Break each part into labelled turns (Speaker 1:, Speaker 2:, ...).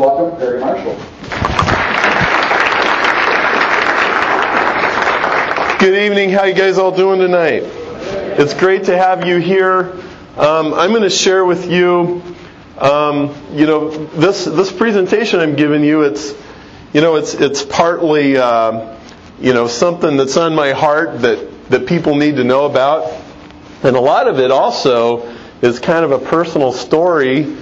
Speaker 1: welcome Perry Marshall.
Speaker 2: Good evening. How you guys all doing tonight? It's great to have you here. I'm going to share with you, this presentation I'm giving you. It's partly, something that's on my heart that people need to know about, and a lot of it also is kind of a personal story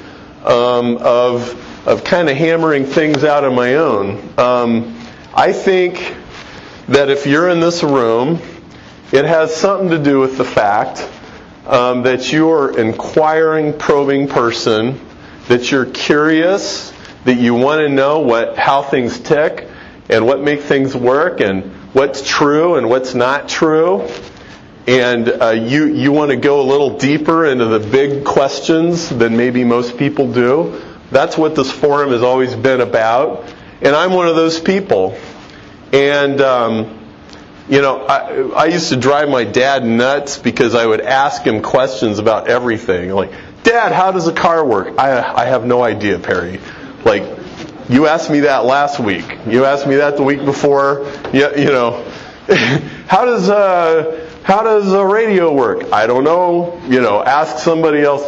Speaker 2: of kind of hammering things out on my own. I think that if you're in this room, it has something to do with the fact that you're an inquiring, probing person, that you're curious, that you want to know how things tick and what makes things work and what's true and what's not true. And you want to go a little deeper into the big questions than maybe most people do. That's what this forum has always been about. And I'm one of those people. And, I used to drive my dad nuts because I would ask him questions about everything. Like, Dad, how does a car work? I have no idea, Perry. Like, you asked me that last week. You asked me that the week before. How does a radio work? I don't know. Ask somebody else.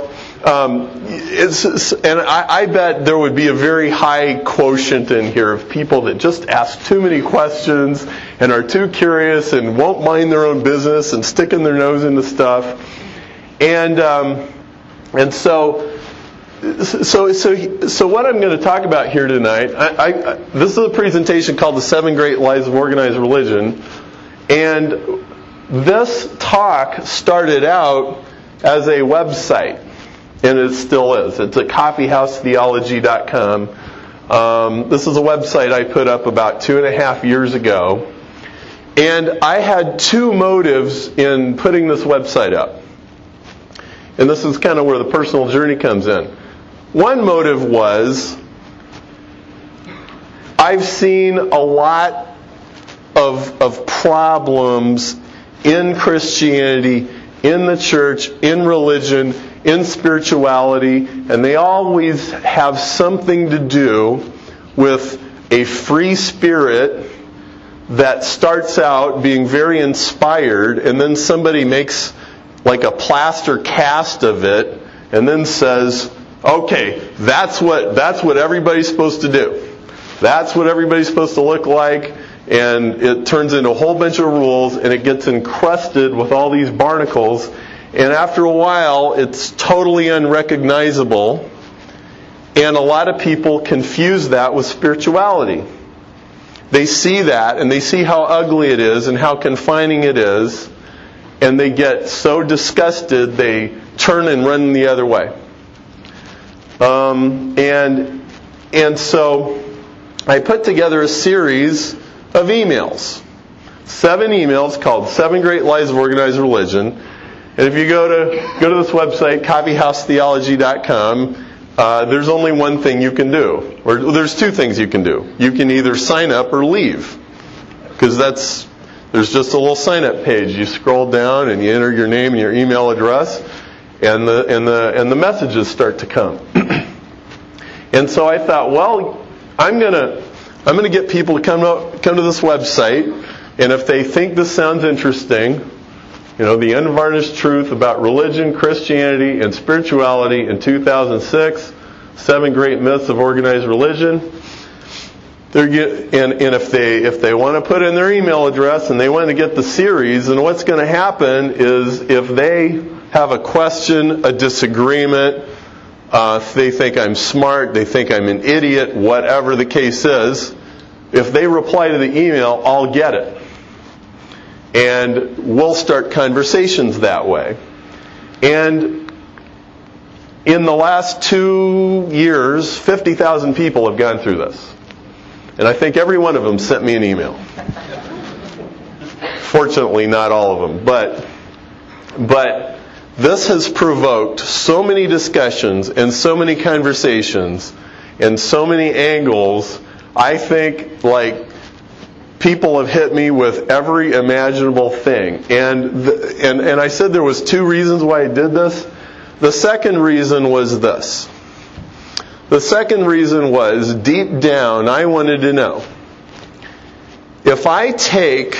Speaker 2: I bet there would be a very high quotient in here of people that just ask too many questions and are too curious and won't mind their own business and sticking their nose into stuff. And so what I'm going to talk about here tonight, this is a presentation called The 7 Great Lies of Organized Religion. And this talk started out as a website, and it still is. It's at coffeehousetheology.com. This is a website I put up about 2.5 years ago. And I had two motives in putting this website up. And this is kind of where the personal journey comes in. One motive was, I've seen a lot of problems in Christianity, in the church, in religion, in spirituality, and they always have something to do with a free spirit that starts out being very inspired, and then somebody makes like a plaster cast of it, and then says, okay, that's what everybody's supposed to do. That's what everybody's supposed to look like. And it turns into a whole bunch of rules, and it gets encrusted with all these barnacles. And after a while, it's totally unrecognizable. And a lot of people confuse that with spirituality. They see that, and they see how ugly it is and how confining it is. And they get so disgusted, they turn and run the other way. And so I put together a series of emails. 7 emails called 7 Great Lies of Organized Religion. And if you go to this website, coffeehousetheology.com, there's only one thing you can do. Or there's 2 things you can do. You can either sign up or leave. Because there's just a little sign up page. You scroll down and you enter your name and your email address, and the messages start to come. And so I thought, well, I'm gonna get people to come to this website, and if they think this sounds interesting, the unvarnished truth about religion, Christianity, and spirituality in 2006, 7 great myths of organized religion. And if they want to put in their email address and they want to get the series, then what's going to happen is if they have a question, a disagreement, if they think I'm smart, they think I'm an idiot, whatever the case is, if they reply to the email, I'll get it. And we'll start conversations that way. And in the last 2 years, 50,000 people have gone through this. And I think every one of them sent me an email. Fortunately, not all of them. But this has provoked so many discussions and so many conversations and so many angles. I think, people have hit me with every imaginable thing. And I said there was 2 reasons why I did this. The second reason was this. The second reason was, deep down, I wanted to know, if I take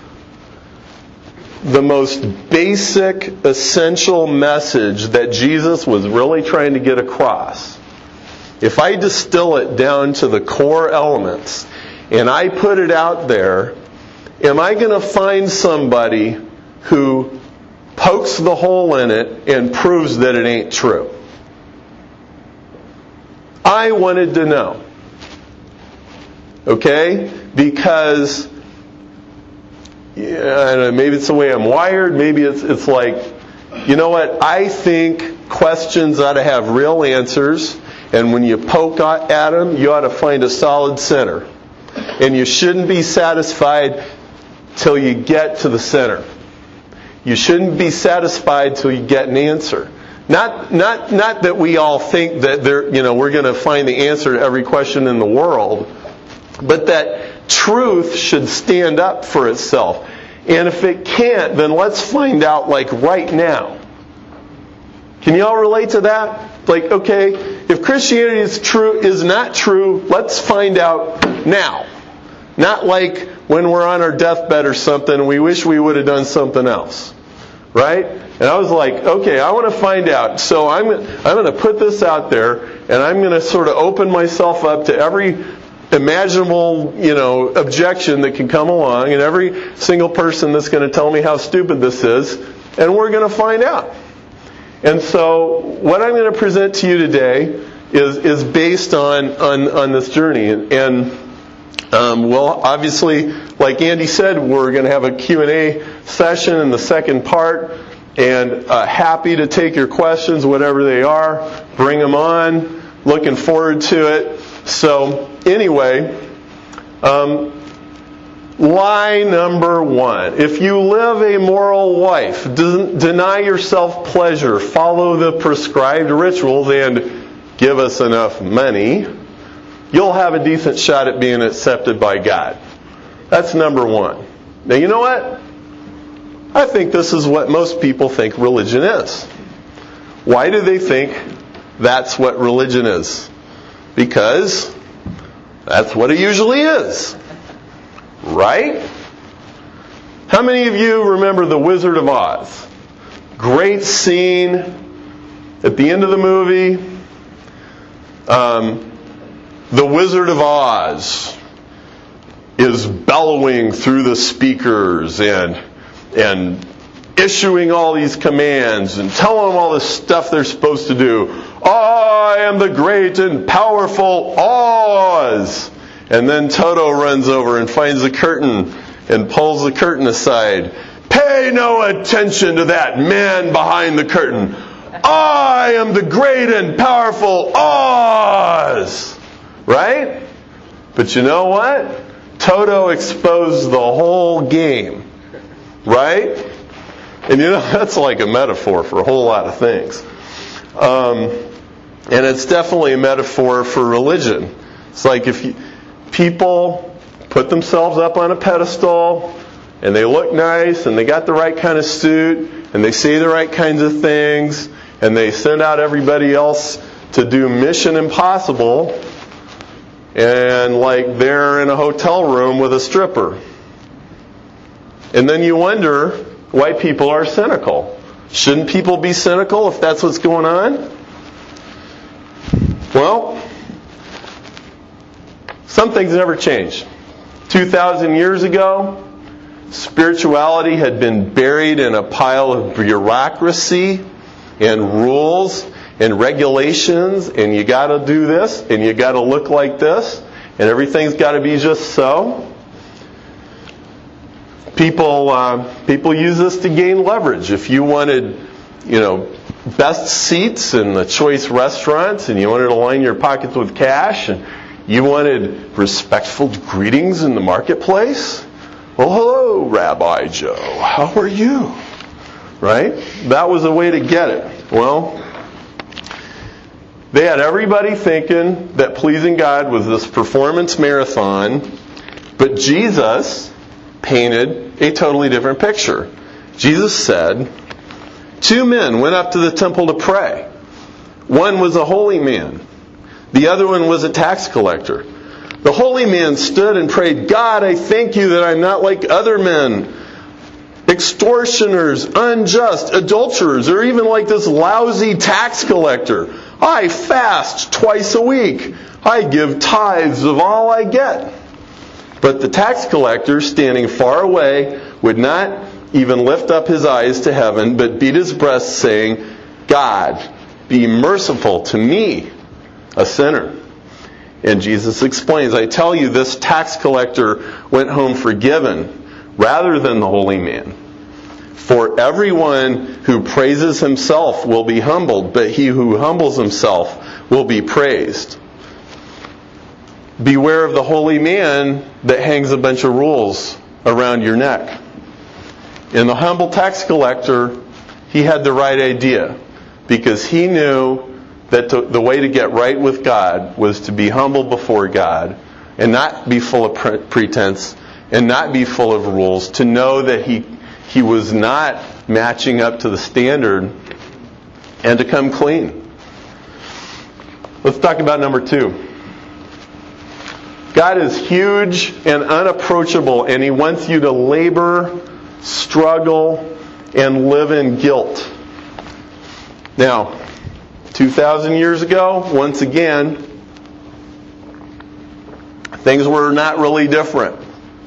Speaker 2: the most basic, essential message that Jesus was really trying to get across, if I distill it down to the core elements, and I put it out there, am I going to find somebody who pokes the hole in it and proves that it ain't true? I wanted to know. Okay? Because, I don't know, maybe it's the way I'm wired, maybe it's like, you know what, I think questions ought to have real answers, and when you poke at them, you ought to find a solid center. And you shouldn't be satisfied till you get to the center. You shouldn't be satisfied till you get an answer. Not that we all think that we're going to find the answer to every question in the world, but that truth should stand up for itself. And if it can't, then let's find out like right now. Can you all relate to that? Like, okay, if Christianity is not true, let's find out now. Not like when we're on our deathbed or something and we wish we would have done something else. Right? And I was like, okay, I want to find out. So I'm going to put this out there, and I'm going to sort of open myself up to every imaginable, objection that can come along, and every single person that's going to tell me how stupid this is, and we're going to find out. And so what I'm going to present to you today is based on this journey. And well, obviously, like Andy said, we're going to have a Q&A session in the second part, and happy to take your questions, whatever they are. Bring them on. Looking forward to it. So, anyway, lie number one. If you live a moral life, deny yourself pleasure, follow the prescribed rituals, and give us enough money, you'll have a decent shot at being accepted by God. That's number one. Now, you know what? I think this is what most people think religion is. Why do they think that's what religion is? Because that's what it usually is. Right? How many of you remember The Wizard of Oz? Great scene at the end of the movie. The Wizard of Oz is bellowing through the speakers and issuing all these commands and telling them all this stuff they're supposed to do. I am the great and powerful Oz. And then Toto runs over and finds the curtain and pulls the curtain aside. Pay no attention to that man behind the curtain. I am the great and powerful Oz. Right? But you know what? Toto exposed the whole game. Right? And that's like a metaphor for a whole lot of things. And it's definitely a metaphor for religion. It's like if people put themselves up on a pedestal, and they look nice, and they got the right kind of suit, and they say the right kinds of things, and they send out everybody else to do Mission Impossible, and like they're in a hotel room with a stripper. And then you wonder why people are cynical. Shouldn't people be cynical if that's what's going on? Well, some things never change. 2,000 years ago, spirituality had been buried in a pile of bureaucracy and rules and regulations, and you got to do this, and you got to look like this, and everything's got to be just so. People use this to gain leverage. If you wanted, best seats in the choice restaurants, and you wanted to line your pockets with cash, and you wanted respectful greetings in the marketplace, well, hello, Rabbi Joe. How are you? Right? That was a way to get it. Well, they had everybody thinking that pleasing God was this performance marathon, but Jesus painted a totally different picture. Jesus said, 2 men went up to the temple to pray. One was a holy man. The other one was a tax collector. The holy man stood and prayed, God, I thank you that I'm not like other men, extortioners, unjust, adulterers, or even like this lousy tax collector. I fast twice a week. I give tithes of all I get. But the tax collector, standing far away, would not even lift up his eyes to heaven, but beat his breast, saying, God, be merciful to me, a sinner. And Jesus explains, I tell you, this tax collector went home forgiven rather than the holy man. For everyone who praises himself will be humbled, but he who humbles himself will be praised. Beware of the holy man that hangs a bunch of rules around your neck. And the humble tax collector, he had the right idea, because he knew that the way to get right with God was to be humble before God and not be full of pretense and not be full of rules, to know that he was not matching up to the standard, and to come clean. Let's talk about number 2. God is huge and unapproachable, and He wants you to labor, struggle, and live in guilt. Now, 2,000 years ago, once again, things were not really different.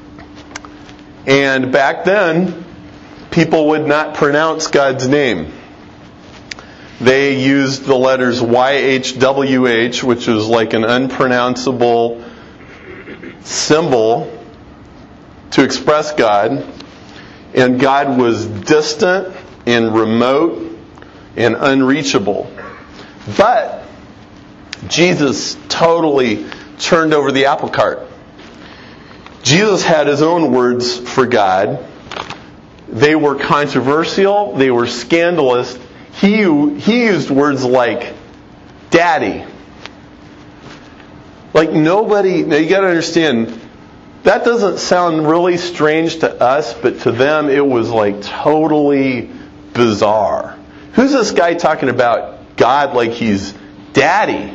Speaker 2: And back then, people would not pronounce God's name. They used the letters YHWH, which was like an unpronounceable symbol to express God. And God was distant and remote and unreachable. But Jesus totally turned over the apple cart. Jesus had His own words for God. They were controversial. They were scandalous. He used words like daddy. Like nobody... Now you got to understand, that doesn't sound really strange to us, but to them it was like totally bizarre. Who's this guy talking about God like He's daddy?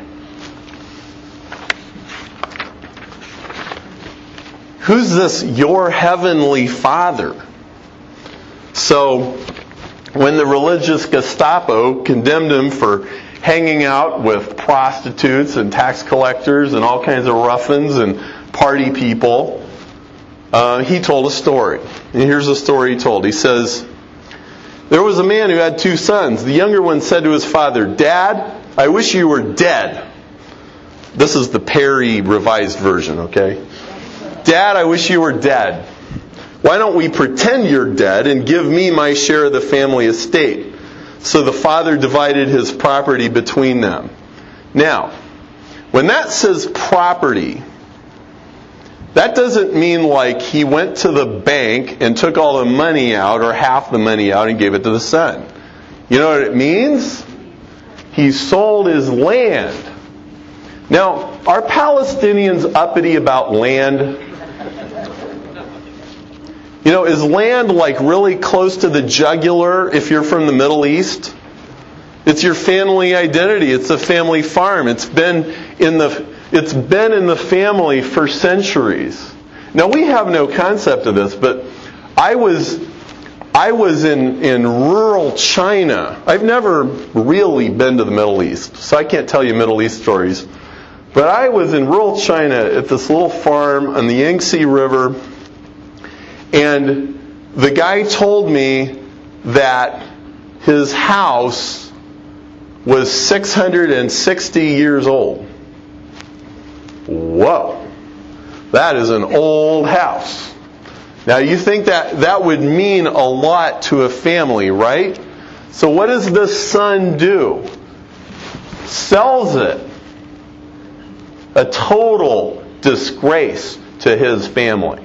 Speaker 2: Who's this your heavenly Father? So, when the religious Gestapo condemned Him for hanging out with prostitutes and tax collectors and all kinds of ruffians and party people, he told a story. And here's the story he told. He says, there was a man who had 2 sons. The younger one said to his father, Dad, I wish you were dead. This is the Perry revised version, okay? Dad, I wish you were dead. Why don't we pretend you're dead and give me my share of the family estate? So the father divided his property between them. Now, when that says property, that doesn't mean like he went to the bank and took all the money out or half the money out and gave it to the son. You know what it means? He sold his land. Now, are Palestinians uppity about land? You know, is land like really close to the jugular if you're from the Middle East? It's your family identity. It's a family farm. It's been in the family for centuries. Now we have no concept of this, but I was in rural China. I've never really been to the Middle East, so I can't tell you Middle East stories. But I was in rural China at this little farm on the Yangtze River, and the guy told me that his house was 660 years old. Whoa. That is an old house. Now you think that would mean a lot to a family, right? So what does the son do? Sells it. A total disgrace to his family.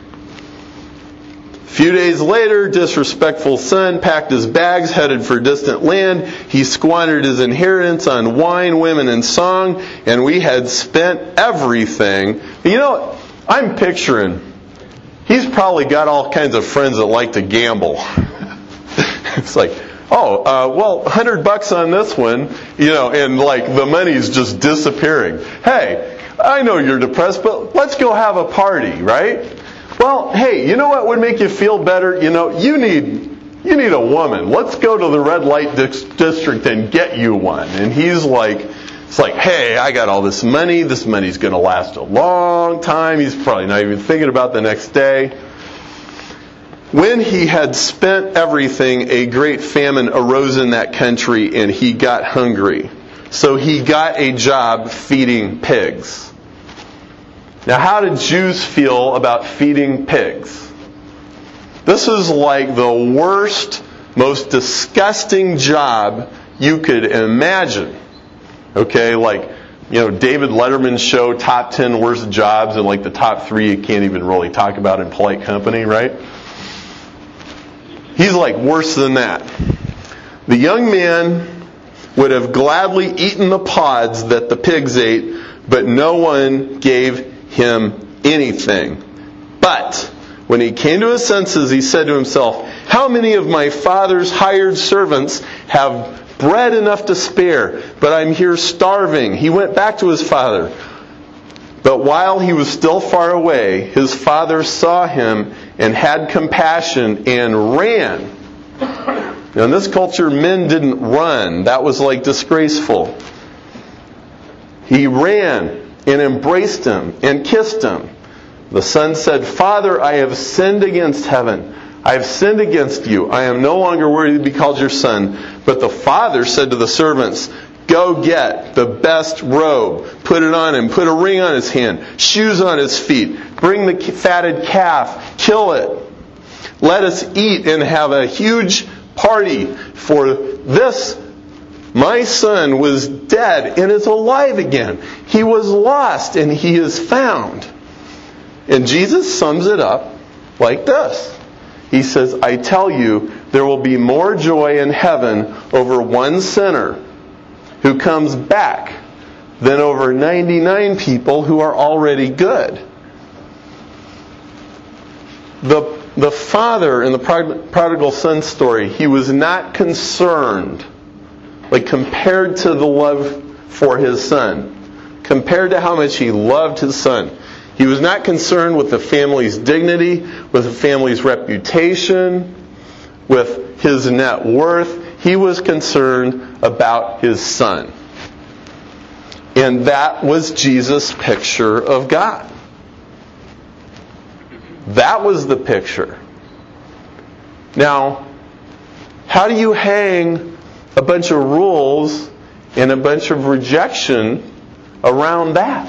Speaker 2: A few days later, disrespectful son packed his bags, headed for distant land. He squandered his inheritance on wine, women, and song, and we had spent everything. You know, I'm picturing, he's probably got all kinds of friends that like to gamble. It's like, well, $100 on this one, and like the money's just disappearing. Hey, I know you're depressed, but let's go have a party, right? Well, hey, you know what would make you feel better? You need a woman. Let's go to the red light district and get you one. And he's like, it's like, hey, I got all this money. This money's going to last a long time. He's probably not even thinking about the next day. When he had spent everything, a great famine arose in that country, and he got hungry. So he got a job feeding pigs. Now, how did Jews feel about feeding pigs? This is like the worst, most disgusting job you could imagine. Okay, like, David Letterman's show, Top 10 Worst Jobs, and like the top 3 you can't even really talk about in polite company, right? He's like worse than that. The young man would have gladly eaten the pods that the pigs ate, but no one gave him anything. But when he came to his senses, he said to himself, how many of my father's hired servants have bread enough to spare, but I'm here starving? He went back to his father. But while he was still far away, his father saw him and had compassion and ran. Now, in this culture, men didn't run. That was like disgraceful. He ran and embraced him and kissed him. The son said, Father, I have sinned against heaven. I have sinned against you. I am no longer worthy to be called your son. But the father said to the servants, go get the best robe, put it on him, put a ring on his hand, shoes on his feet, bring the fatted calf, kill it. Let us eat and have a huge party, for this my son was dead and is alive again. He was lost and he is found. And Jesus sums it up like this. He says, I tell you, there will be more joy in heaven over one sinner who comes back than over 99 people who are already good. The father in the prodigal son story, he was not concerned, like compared to the love for his son, compared to how much he loved his son. He was not concerned with the family's dignity, with the family's reputation, with his net worth. He was concerned about his son. And that was Jesus' picture of God. That was the picture. Now, how do you hang a bunch of rules and a bunch of rejection around that?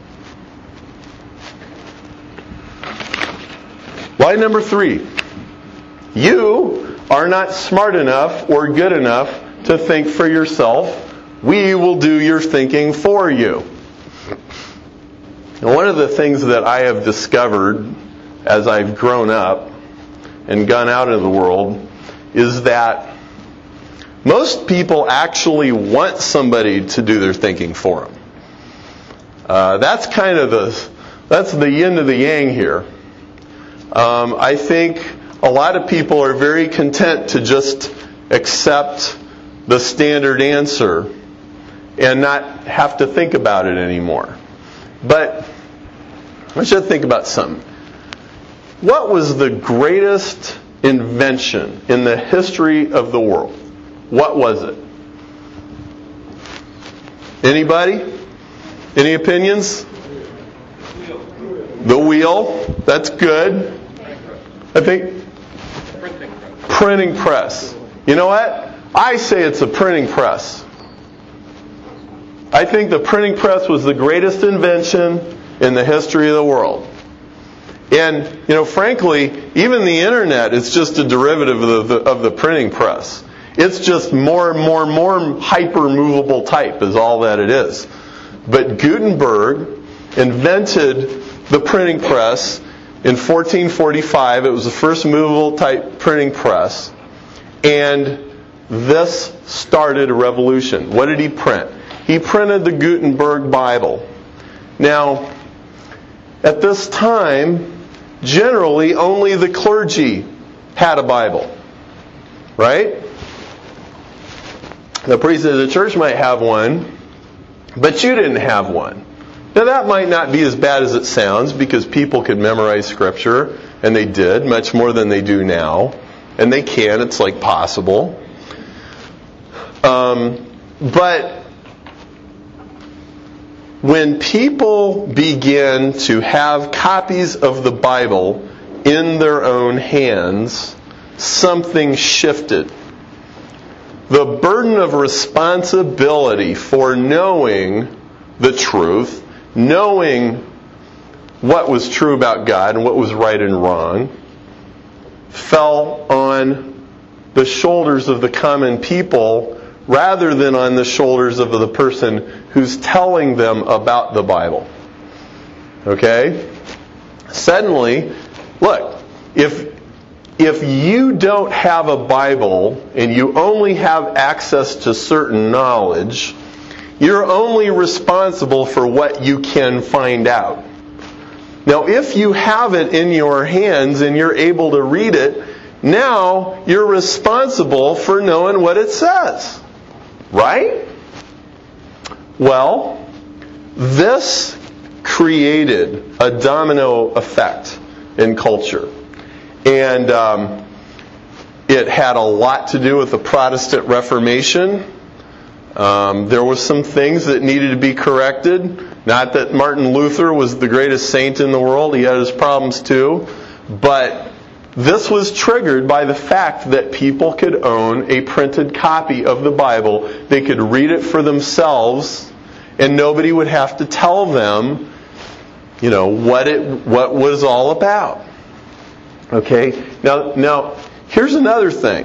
Speaker 2: Lie number 3. You are not smart enough or good enough to think for yourself. We will do your thinking for you. And one of the things that I have discovered as I've grown up and gone out into the world is that most people actually want somebody to do their thinking for them. That's kind of the yin to the yang here. I think a lot of people are very content to just accept the standard answer and not have to think about it anymore. But I want you to think about something. What was the greatest invention in the history of the world? What was it? Anybody? Any opinions? The wheel. That's good. I think printing press. You know what? I say it's a printing press. I think the printing press was the greatest invention in the history of the world. And, frankly, even the internet is just a derivative of the printing press. It's just more hyper-movable type is all that it is. But Gutenberg invented the printing press in 1445. It was the first movable type printing press. And this started a revolution. What did he print? He printed the Gutenberg Bible. Now, at this time, generally only the clergy had a Bible. Right? The priesthood of the church might have one, but you didn't have one. Now that might not be as bad as it sounds, because people could memorize Scripture, and they did, much more than they do now. And they can, it's like possible. But when people begin to have copies of the Bible in their own hands, something shifted. The burden of responsibility for knowing the truth, knowing what was true about God and what was right and wrong, fell on the shoulders of the common people rather than on the shoulders of the person who's telling them about the Bible. Okay? Suddenly, look, if you don't have a Bible and you only have access to certain knowledge, you're only responsible for what you can find out. Now, if you have it in your hands and you're able to read it, now you're responsible for knowing what it says. Right? Well, this created a domino effect in culture. And it had a lot to do with the Protestant Reformation. There were some things that needed to be corrected. Not that Martin Luther was the greatest saint in the world. He had his problems too. But this was triggered by the fact that people could own a printed copy of the Bible. They could read it for themselves, and nobody would have to tell them, what was all about. Okay? Now, here's another thing.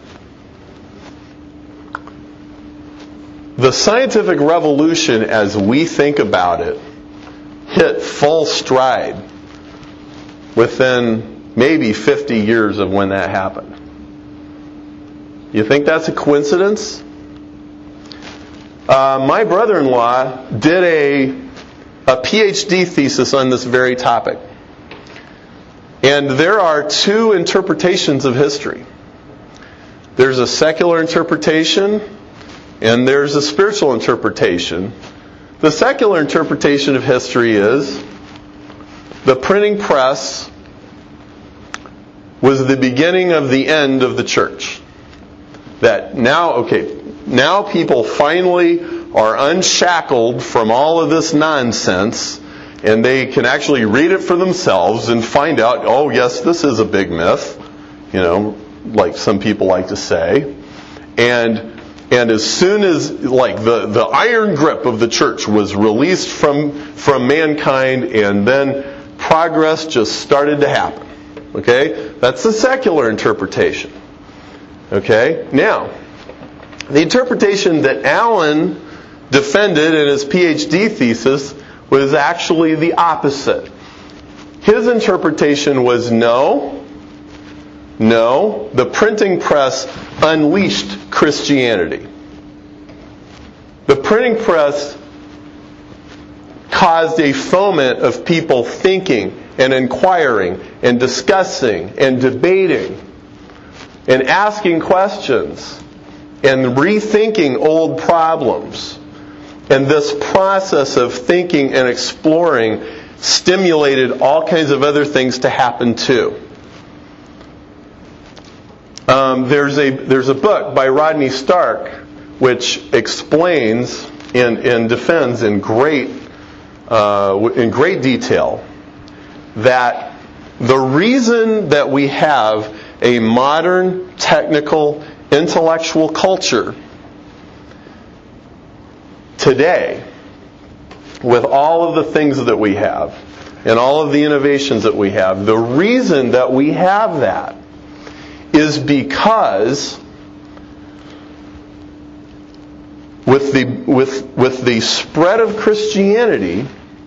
Speaker 2: The scientific revolution, as we think about it, hit full stride within maybe 50 years of when that happened. You think that's a coincidence? My brother-in-law did a PhD thesis on this very topic. And there are two interpretations of history. There's a secular interpretation, and there's a spiritual interpretation. The secular interpretation of history is the printing press was the beginning of the end of the church. That now people finally are unshackled from all of this nonsense, and they can actually read it for themselves and find out, oh yes, this is a big myth, like some people like to say. And as soon as the iron grip of the church was released from mankind, and then progress just started to happen. Okay? That's the secular interpretation. Okay? Now, the interpretation that Allen defended in his PhD thesis was actually the opposite. His interpretation was no, the printing press unleashed Christianity. The printing press caused a foment of people thinking and inquiring and discussing and debating and asking questions and rethinking old problems. And this process of thinking and exploring stimulated all kinds of other things to happen too. There's a book by Rodney Stark which explains and defends in great detail that the reason that we have a modern, technical, intellectual culture today, with all of the things that we have and all of the innovations that we have, the reason that we have that is because with the spread of Christianity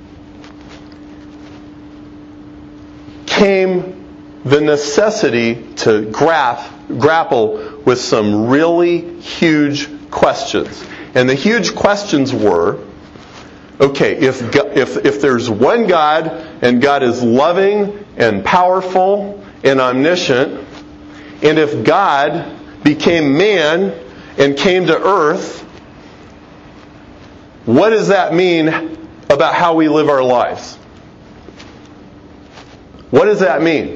Speaker 2: came the necessity to grapple with some really huge questions. And the huge questions were, okay, if there's one God, and God is loving and powerful and omniscient, and if God became man and came to earth, what does that mean about how we live our lives? What does that mean?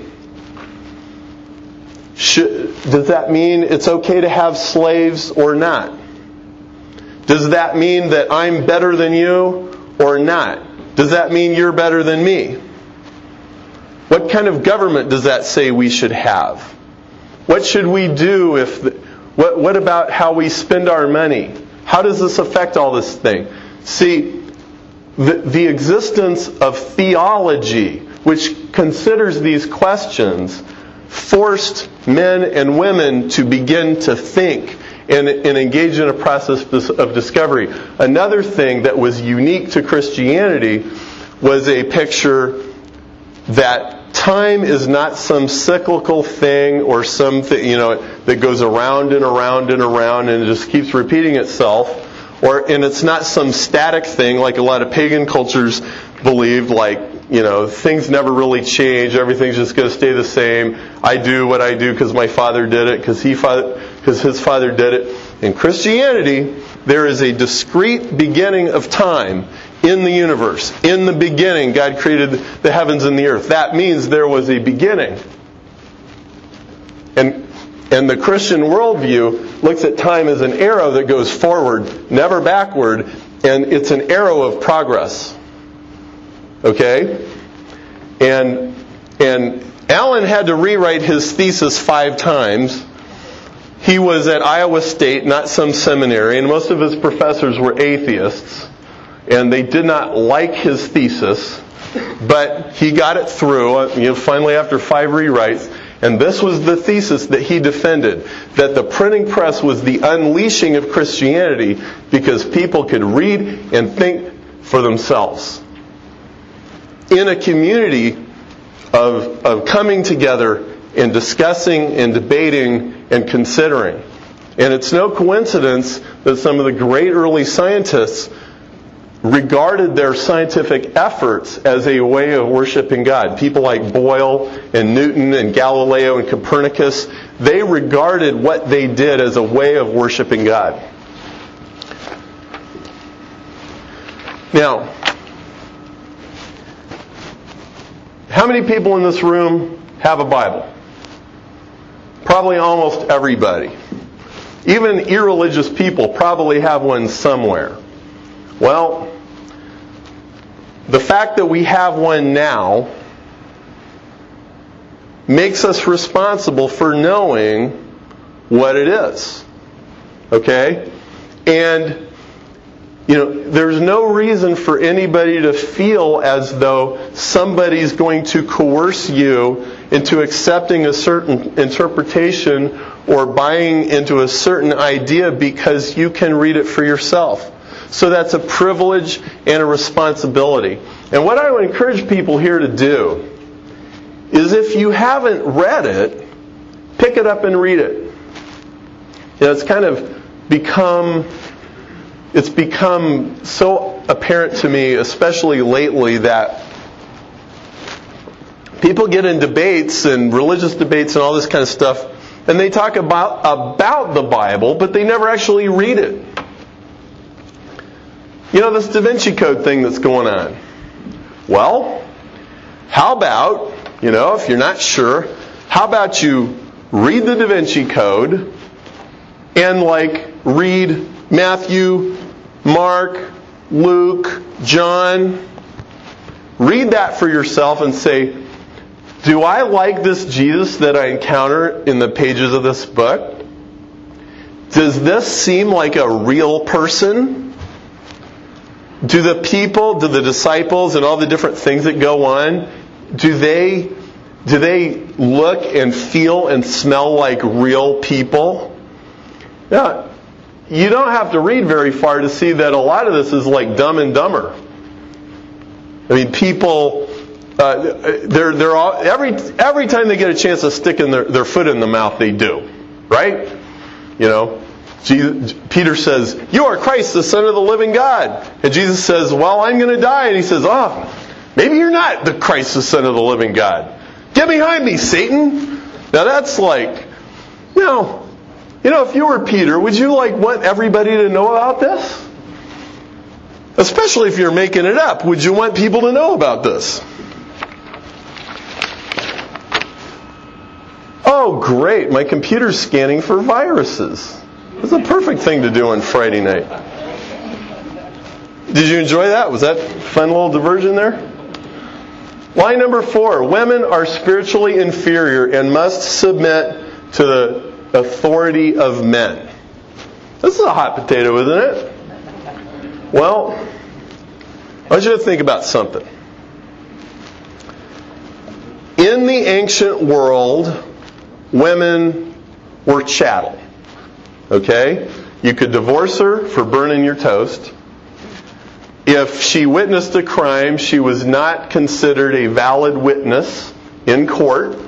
Speaker 2: Does that mean it's okay to have slaves or not? Does that mean that I'm better than you or not? Does that mean you're better than me? What kind of government does that say we should have? What should we do what about how we spend our money? How does this affect all this thing? See, the existence of theology, which considers these questions, forced men and women to begin to think and engage in a process of discovery. Another thing that was unique to Christianity was a picture that time is not some cyclical thing or something, that goes around and around and around and it just keeps repeating itself. And it's not some static thing like a lot of pagan cultures believed, things never really change, everything's just going to stay the same. I do what I do because my father did it, because his father did it. In Christianity, there is a discrete beginning of time in the universe. In the beginning, God created the heavens and the earth. That means there was a beginning. And the Christian worldview looks at time as an arrow that goes forward, never backward, and it's an arrow of progress. Okay? And Allen had to rewrite his thesis 5 times. He was at Iowa State, not some seminary, and most of his professors were atheists, and they did not like his thesis, but he got it through, finally after 5 rewrites. And this was the thesis that he defended, that the printing press was the unleashing of Christianity because people could read and think for themselves. In a community of coming together and discussing and debating and considering. And it's no coincidence that some of the great early scientists regarded their scientific efforts as a way of worshiping God. People like Boyle and Newton and Galileo and Copernicus, they regarded what they did as a way of worshiping God. Now, how many people in this room have a Bible? Probably almost everybody. Even irreligious people probably have one somewhere. Well, the fact that we have one now makes us responsible for knowing what it is. Okay? And, there's no reason for anybody to feel as though somebody's going to coerce you into accepting a certain interpretation or buying into a certain idea because you can read it for yourself. So that's a privilege and a responsibility. And what I would encourage people here to do is if you haven't read it, pick it up and read it. It's kind of become so apparent to me, especially lately, that people get in debates and religious debates and all this kind of stuff, and they talk about the Bible, but they never actually read it. This Da Vinci Code thing that's going on. Well, how about, if you're not sure, how about you read the Da Vinci Code and read Matthew, Mark, Luke, John. Read that for yourself and say, do I like this Jesus that I encounter in the pages of this book? Does this seem like a real person? Do the people, do the disciples, and all the different things that go on, do they look and feel and smell like real people? Yeah, you don't have to read very far to see that a lot of this is like Dumb and Dumber. I mean, people, they're all, every time they get a chance to stick their foot in the mouth, they do, right? Peter says, "You are Christ, the Son of the living God." And Jesus says, "Well, I'm going to die." And he says, maybe you're not the Christ, the Son of the living God. Get behind me, Satan. Now that's If you were Peter, would you want everybody to know about this? Especially if you're making it up. Would you want people to know about this? Oh, great. My computer's scanning for viruses. It's a perfect thing to do on Friday night. Did you enjoy that? Was that a fun little diversion there? Line number 4. Women are spiritually inferior and must submit to the authority of men. This is a hot potato, isn't it? Well, I want you to think about something. In the ancient world, women were chattel. Okay? You could divorce her for burning your toast. If she witnessed a crime, she was not considered a valid witness in court.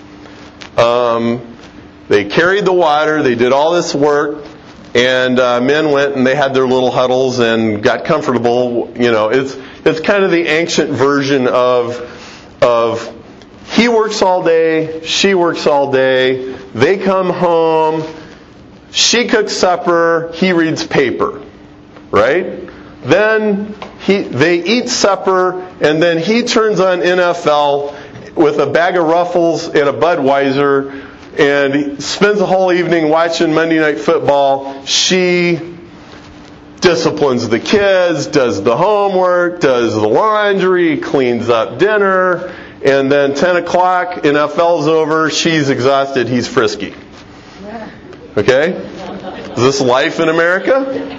Speaker 2: They carried the water, they did all this work, and men went and they had their little huddles and got comfortable. It's kind of the ancient version of he works all day, she works all day, they come home, she cooks supper, he reads paper, right? Then they eat supper, and then he turns on NFL with a bag of Ruffles and a Budweiser, and he spends the whole evening watching Monday Night Football. She disciplines the kids, does the homework, does the laundry, cleans up dinner, and then 10 o'clock, NFL's over, she's exhausted, he's frisky. Okay? Is this life in America?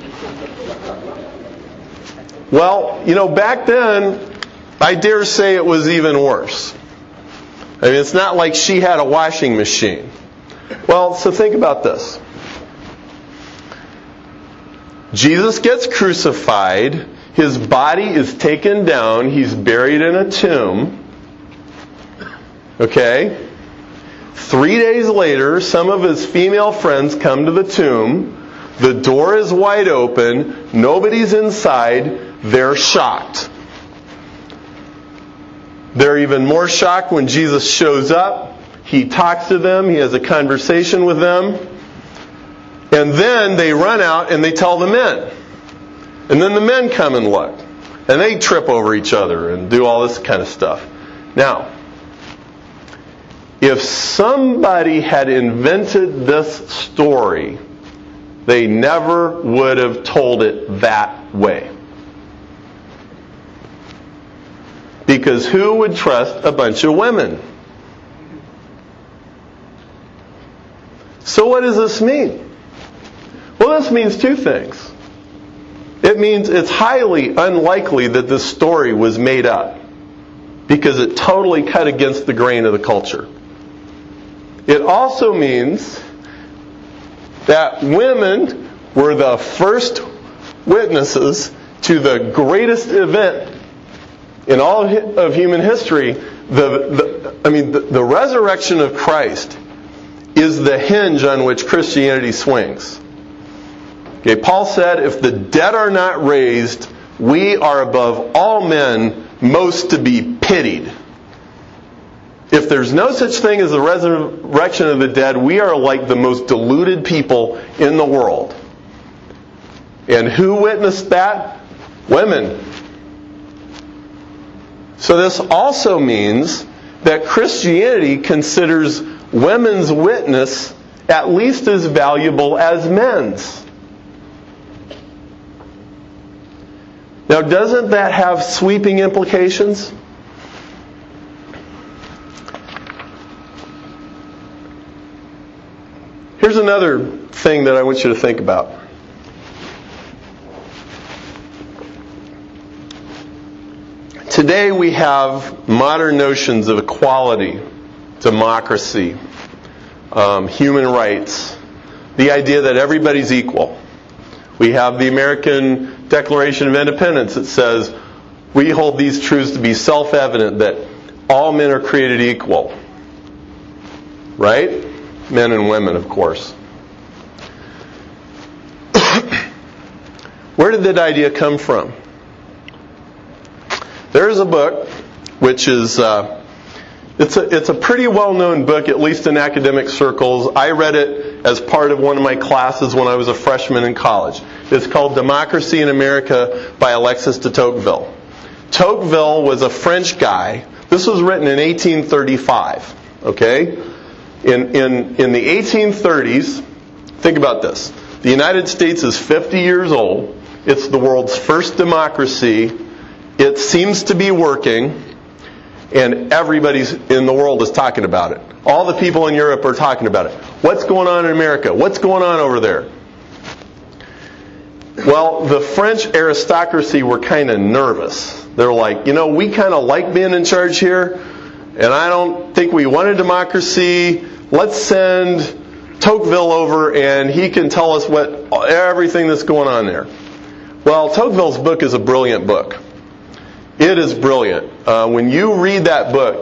Speaker 2: Well, back then, I dare say it was even worse. It's not like she had a washing machine. Well, so think about this. Jesus gets crucified. His body is taken down. He's buried in a tomb. Okay? 3 days later, some of his female friends come to the tomb. The door is wide open. Nobody's inside. They're shocked. They're even more shocked when Jesus shows up. He talks to them. He has a conversation with them. And then they run out and they tell the men. And then the men come and look. And they trip over each other and do all this kind of stuff. Now, if somebody had invented this story, they never would have told it that way. Because who would trust a bunch of women? So what does this mean? Well, this means two things. It means it's highly unlikely that this story was made up, because it totally cut against the grain of the culture. It also means that women were the first witnesses to the greatest event in all of human history. The resurrection of Christ is the hinge on which Christianity swings. Okay, Paul said, if the dead are not raised, we are above all men most to be pitied. If there's no such thing as the resurrection of the dead, we are like the most deluded people in the world. And who witnessed that? Women. So this also means that Christianity considers women's witness at least as valuable as men's. Now, doesn't that have sweeping implications? Here's another thing that I want you to think about. Today we have modern notions of equality, democracy, human rights, the idea that everybody's equal. We have the American Declaration of Independence that says we hold these truths to be self-evident, that all men are created equal. Right? Men and women, of course. Where did that idea come from? There's a book, which is it's a pretty well-known book, at least in academic circles. I read it as part of one of my classes when I was a freshman in college. It's called Democracy in America by Alexis de Tocqueville. Tocqueville was a French guy. This was written in 1835. Okay? In the 1830s, think about this. The United States is 50 years old. It's the world's first democracy. It seems to be working. And everybody in the world is talking about it. All the people in Europe are talking about it. What's going on in America? What's going on over there? Well, the French aristocracy were kind of nervous. They're like, we kind of like being in charge here, and I don't think we want a democracy. Let's send Tocqueville over, and he can tell us everything that's going on there. Well, Tocqueville's book is a brilliant book. It is brilliant. When you read that book,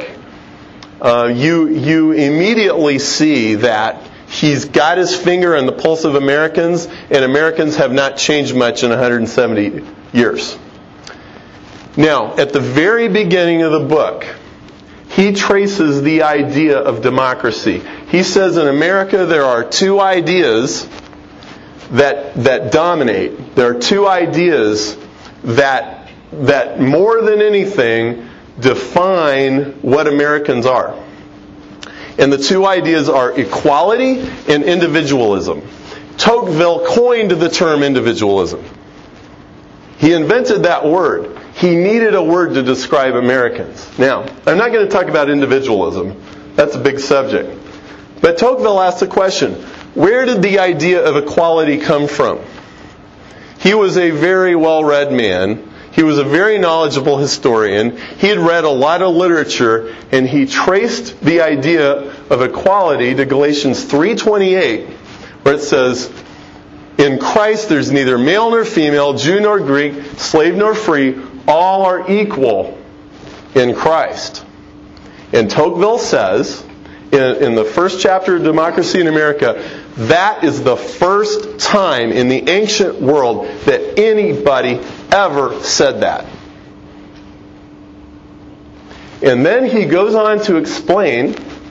Speaker 2: you immediately see that he's got his finger on the pulse of Americans, and Americans have not changed much in 170 years. Now, at the very beginning of the book, he traces the idea of democracy. He says in America there are two ideas that dominate. There are two ideas that more than anything define what Americans are. And the two ideas are equality and individualism. Tocqueville coined the term individualism. He invented that word. He needed a word to describe Americans. Now, I'm not going to talk about individualism. That's a big subject. But Tocqueville asked the question, where did the idea of equality come from? He was a very well-read man. He was a very knowledgeable historian. He had read a lot of literature, and he traced the idea of equality to Galatians 3:28, where it says, in Christ there's neither male nor female, Jew nor Greek, slave nor free, all are equal in Christ. And Tocqueville says, in the first chapter of Democracy in America, that is the first time in the ancient world that anybody ever said that. And then he goes on to explain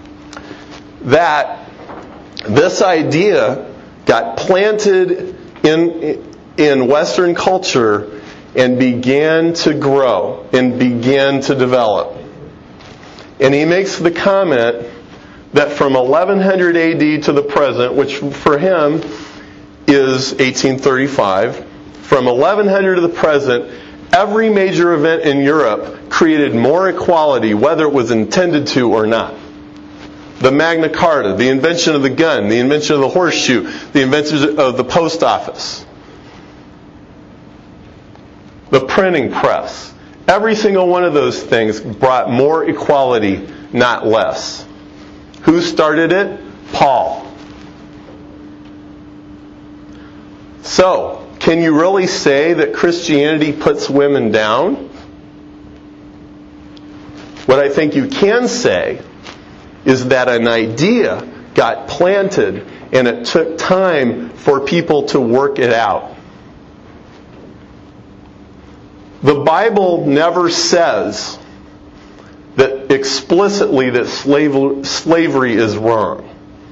Speaker 2: that this idea got planted in Western culture and began to grow and began to develop. And he makes the comment that from 1100 AD to the present, which for him is 1835, from 1100 to the present, every major event in Europe created more equality, whether it was intended to or not. The Magna Carta, the invention of the gun, the invention of the horseshoe, the invention of the post office, the printing press. Every single one of those things brought more equality, not less. Who started it? Paul. So, can you really say that Christianity puts women down? What I think you can say is that an idea got planted and it took time for people to work it out. The Bible never says that explicitly that slavery is wrong.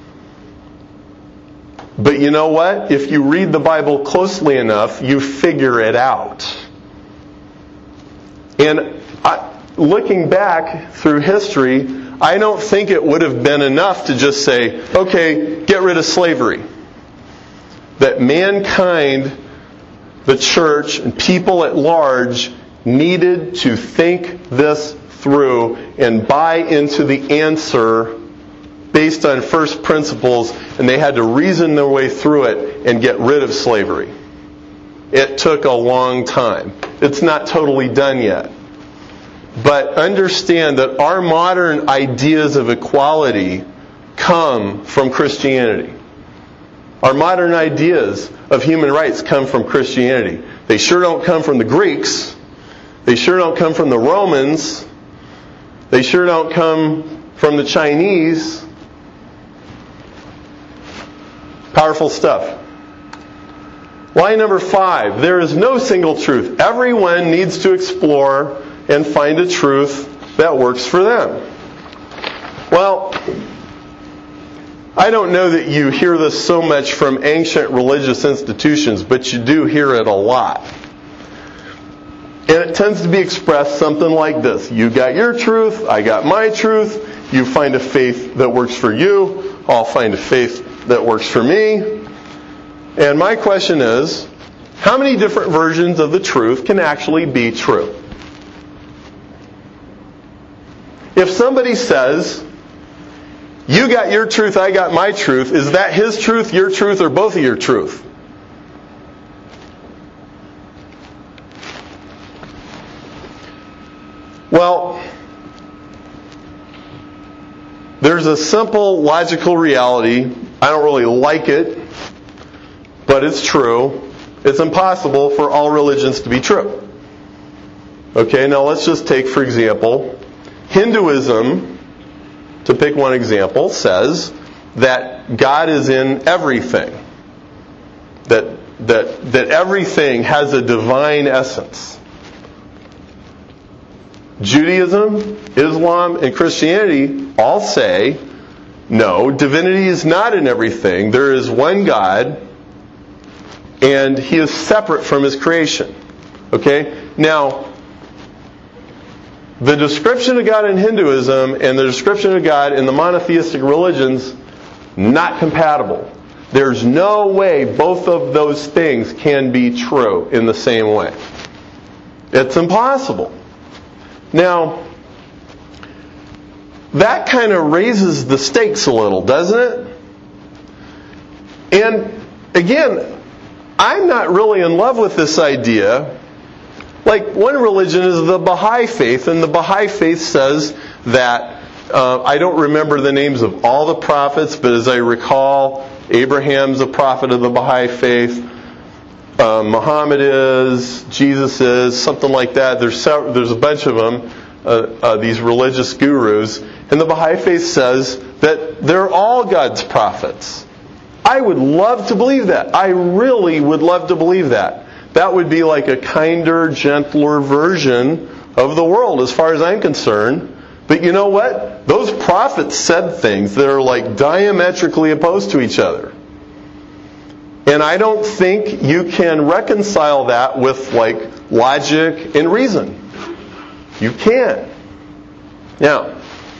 Speaker 2: But you know what? If you read the Bible closely enough, you figure it out. And looking back through history, I don't think it would have been enough to just say, okay, get rid of slavery. That mankind, the church, and people at large needed to think this through and buy into the answer based on first principles, and they had to reason their way through it and get rid of slavery. It took a long time. It's not totally done yet. But understand that our modern ideas of equality come from Christianity. Our modern ideas of human rights come from Christianity. They sure don't come from the Greeks. They sure don't come from the Romans. They sure don't come from the Chinese. Powerful stuff. Line number 5. There is no single truth. Everyone needs to explore and find a truth that works for them. Well, I don't know that you hear this so much from ancient religious institutions, but you do hear it a lot. And it tends to be expressed something like this. You got your truth, I got my truth. You find a faith that works for you, I'll find a faith that works for me. And my question is, how many different versions of the truth can actually be true? If somebody says, you got your truth, I got my truth, is that his truth, your truth, or both of your truth? Well, there's a simple logical reality. I don't really like it, but it's true. It's impossible for all religions to be true. Okay, now let's just take, for example, Hinduism, to pick one example, says that God is in everything. That everything has a divine essence. Judaism, Islam, and Christianity all say, no, divinity is not in everything. There is one God, and He is separate from His creation. Okay? Now, the description of God in Hinduism and the description of God in the monotheistic religions, not compatible. There's no way both of those things can be true in the same way. It's impossible. Now, that kind of raises the stakes a little, doesn't it? And again, I'm not really in love with this idea. Like, one religion is the Baha'i faith, and the Baha'i faith says that, I don't remember the names of all the prophets, but as I recall, Abraham's a prophet of the Baha'i faith. Muhammad is, Jesus is, something like that. There's a bunch of them, these religious gurus. And the Baha'i faith says that they're all God's prophets. I would love to believe that. I really would love to believe that. That would be like a kinder, gentler version of the world as far as I'm concerned. But you know what? Those prophets said things that are like diametrically opposed to each other. And I don't think you can reconcile that with like logic and reason. You can't. Now,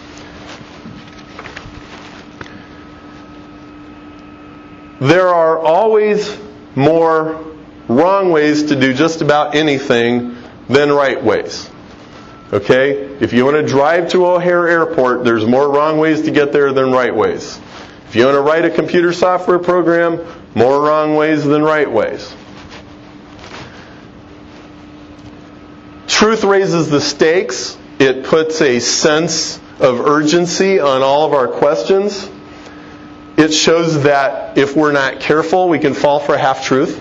Speaker 2: there are always more wrong ways to do just about anything than right ways. Okay? If you want to drive to O'Hare Airport, there's more wrong ways to get there than right ways. If you want to write a computer software program, more wrong ways than right ways. Truth raises the stakes. It puts a sense of urgency on all of our questions. It shows that if we're not careful, we can fall for half-truth.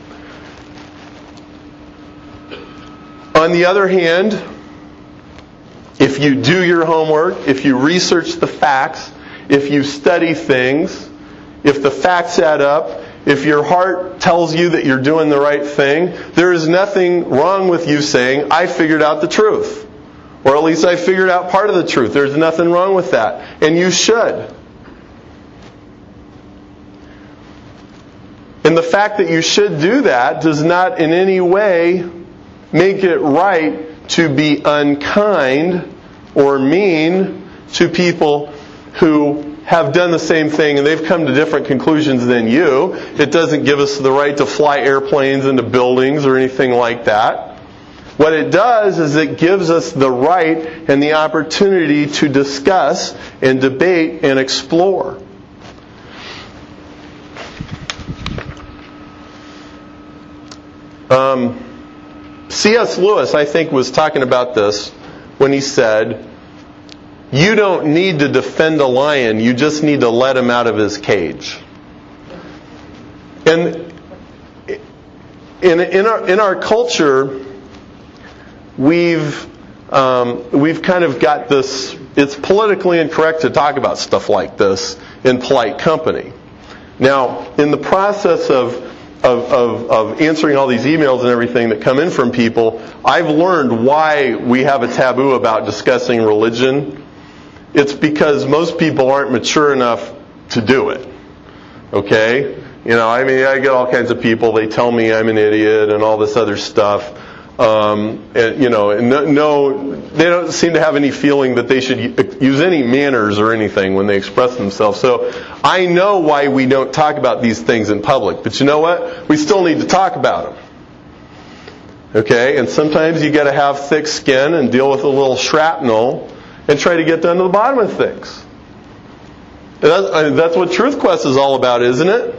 Speaker 2: On the other hand, if you do your homework, if you research the facts, if you study things, if the facts add up, if your heart tells you that you're doing the right thing, there is nothing wrong with you saying, I figured out the truth. Or at least I figured out part of the truth. There's nothing wrong with that. And you should. And the fact that you should do that does not in any way make it right to be unkind or mean to people who have done the same thing and they've come to different conclusions than you. It doesn't give us the right to fly airplanes into buildings or anything like that. What it does is it gives us the right and the opportunity to discuss and debate and explore. C.S. Lewis, I think, was talking about this when he said, you don't need to defend a lion, you just need to let him out of his cage. And in our culture, we've kind of got this, it's politically incorrect to talk about stuff like this in polite company. Now, in the process of answering all these emails and everything that come in from people, I've learned why we have a taboo about discussing religion. It's because most people aren't mature enough to do it. Okay? I get all kinds of people, they tell me I'm an idiot and all this other stuff. And they don't seem to have any feeling that they should use any manners or anything when they express themselves. So I know why we don't talk about these things in public. But you know what? We still need to talk about them. Okay? And sometimes you got to have thick skin and deal with a little shrapnel and try to get down to the bottom of things. That's what Truth Quest is all about, isn't it?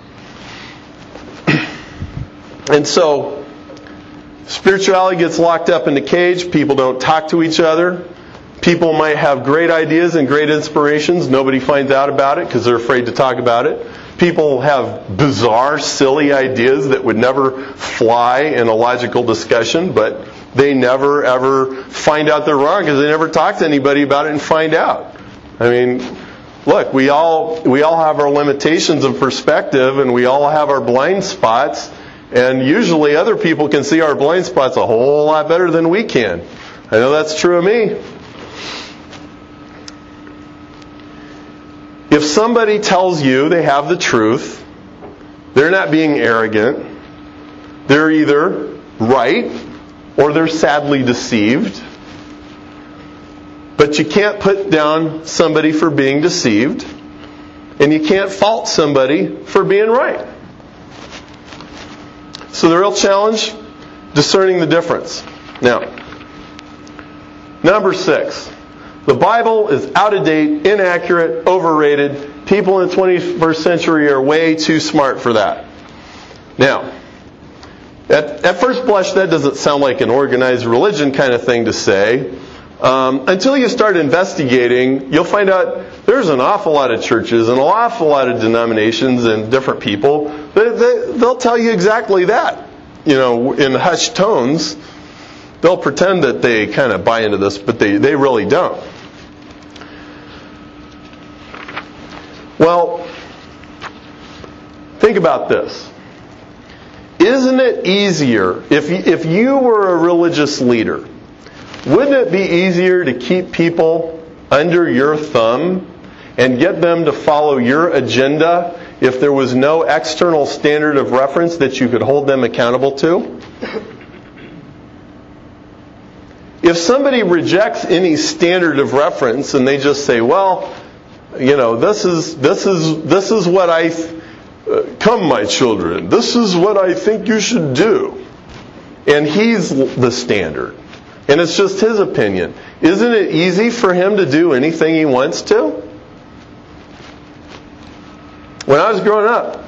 Speaker 2: And so, spirituality gets locked up in a cage. People don't talk to each other. People might have great ideas and great inspirations. Nobody finds out about it because they're afraid to talk about it. People have bizarre, silly ideas that would never fly in a logical discussion, but they never, ever find out they're wrong because they never talk to anybody about it and find out. Look, we all have our limitations of perspective, and we all have our blind spots. And usually other people can see our blind spots a whole lot better than we can. I know that's true of me. If somebody tells you they have the truth, they're not being arrogant. They're either right or they're sadly deceived. But you can't put down somebody for being deceived, and you can't fault somebody for being right. So the real challenge, discerning the difference. Now, number 6. The Bible is out of date, inaccurate, overrated. People in the 21st century are way too smart for that. Now, at first blush, that doesn't sound like an organized religion kind of thing to say. Until you start investigating, you'll find out there's an awful lot of churches and an awful lot of denominations and different people. They'll tell you exactly that. In hushed tones. They'll pretend that they kind of buy into this, but they really don't. Well, think about this. Isn't it easier, if you were a religious leader, wouldn't it be easier to keep people under your thumb and get them to follow your agenda if there was no external standard of reference that you could hold them accountable to? If somebody rejects any standard of reference and they just say, well, this is what come my children, this is what I think you should do. And he's the standard. And it's just his opinion. Isn't it easy for him to do anything he wants to? When I was growing up,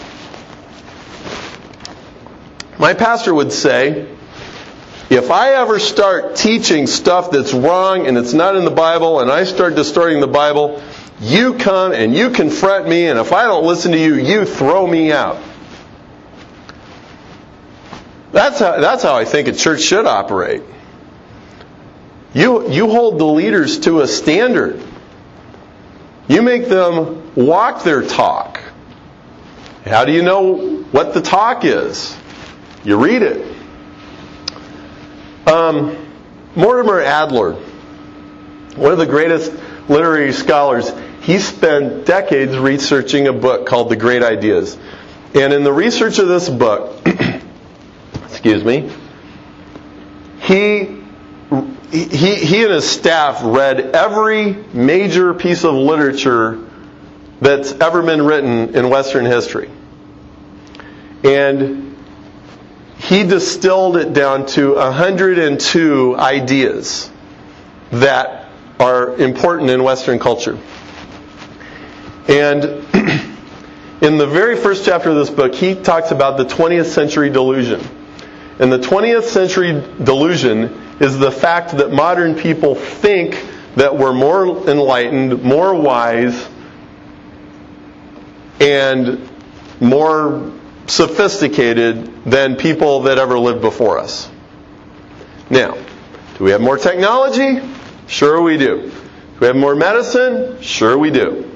Speaker 2: my pastor would say, if I ever start teaching stuff that's wrong and it's not in the Bible and I start distorting the Bible, you come and you confront me, and if I don't listen to you, you throw me out. That's how I think a church should operate. You hold the leaders to a standard. You make them walk their talk. How do you know what the talk is? You read it. Mortimer Adler, one of the greatest literary scholars, he spent decades researching a book called The Great Ideas. And in the research of this book, he and his staff read every major piece of literature that's ever been written in Western history. And he distilled it down to 102 ideas that are important in Western culture. And in the very first chapter of this book, he talks about the 20th century delusion. And the 20th century delusion is the fact that modern people think that we're more enlightened, more wise, and more sophisticated than people that ever lived before us. Now, do we have more technology? Sure we do. Do we have more medicine? Sure we do.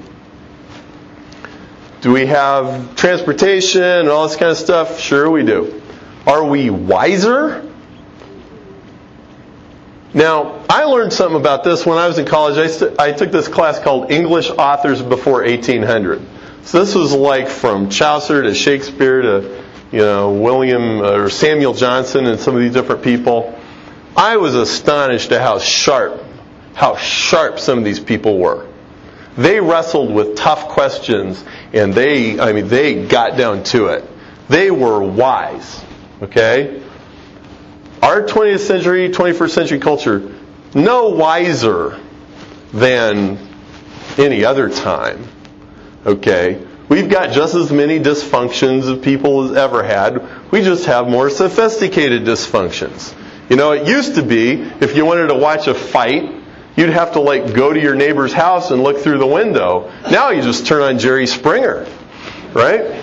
Speaker 2: Do we have transportation and all this kind of stuff? Sure we do. Are we wiser? Now, I learned something about this when I was in college. I took this class called English Authors Before 1800. So this was like from Chaucer to Shakespeare to, William or Samuel Johnson and some of these different people. I was astonished at how sharp some of these people were. They wrestled with tough questions, and they got down to it. They were wise. Okay? Our 20th century, 21st century culture, no wiser than any other time. Okay? We've got just as many dysfunctions as people has ever had. We just have more sophisticated dysfunctions. It used to be, if you wanted to watch a fight, you'd have to go to your neighbor's house and look through the window. Now you just turn on Jerry Springer. Right?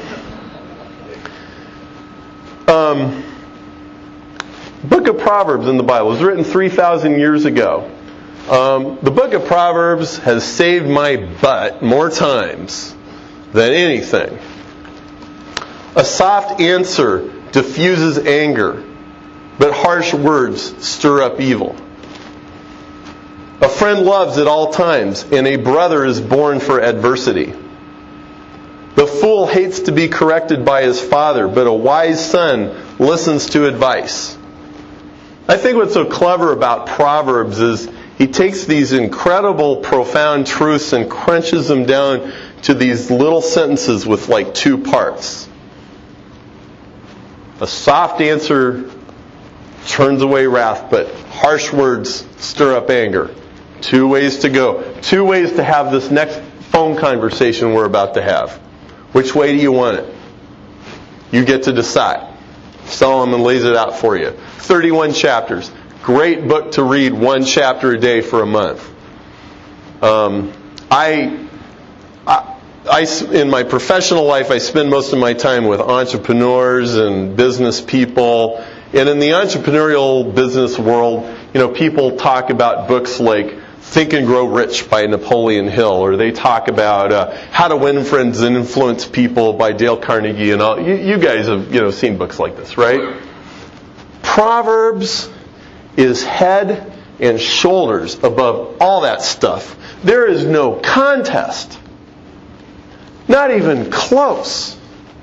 Speaker 2: Book of Proverbs in the Bible was written 3,000 years ago. The book of Proverbs has saved my butt more times than anything. A soft answer diffuses anger, but harsh words stir up evil. A friend loves at all times, and a brother is born for adversity. The fool hates to be corrected by his father, but a wise son listens to advice. I think what's so clever about Proverbs is he takes these incredible, profound truths and crunches them down to these little sentences with 2 parts. A soft answer turns away wrath, but harsh words stir up anger. 2 ways to go. 2 ways to have this next phone conversation we're about to have. Which way do you want it? You get to decide. Solomon lays it out for you. 31 chapters. Great book to read 1 chapter a day for a month. In my professional life, I spend most of my time with entrepreneurs and business people. And in the entrepreneurial business world, people talk about books like Think and Grow Rich by Napoleon Hill, or they talk about How to Win Friends and Influence People by Dale Carnegie and all. You guys have seen books like this, right? Proverbs is head and shoulders above all that stuff. There is no contest. Not even close.